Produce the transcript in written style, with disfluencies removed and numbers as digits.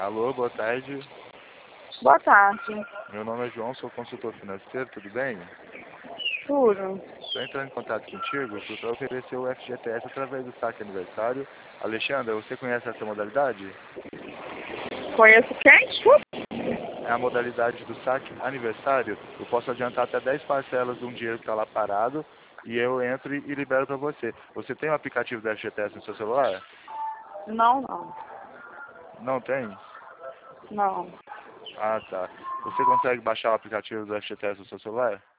Alô, boa tarde. Boa tarde. Meu nome é João, sou consultor financeiro, tudo bem? Tudo. Estou entrando em contato contigo para oferecer o FGTS através do saque aniversário. Alexandra, você conhece essa modalidade? Conheço quem? Desculpa. É a modalidade do saque aniversário. Eu posso adiantar até 10 parcelas de um dinheiro que está lá parado e eu entro e libero para você. Você tem o aplicativo do FGTS no seu celular? Não. Não tem? Não. Ah, tá. Você consegue baixar o aplicativo do FGTS no seu celular?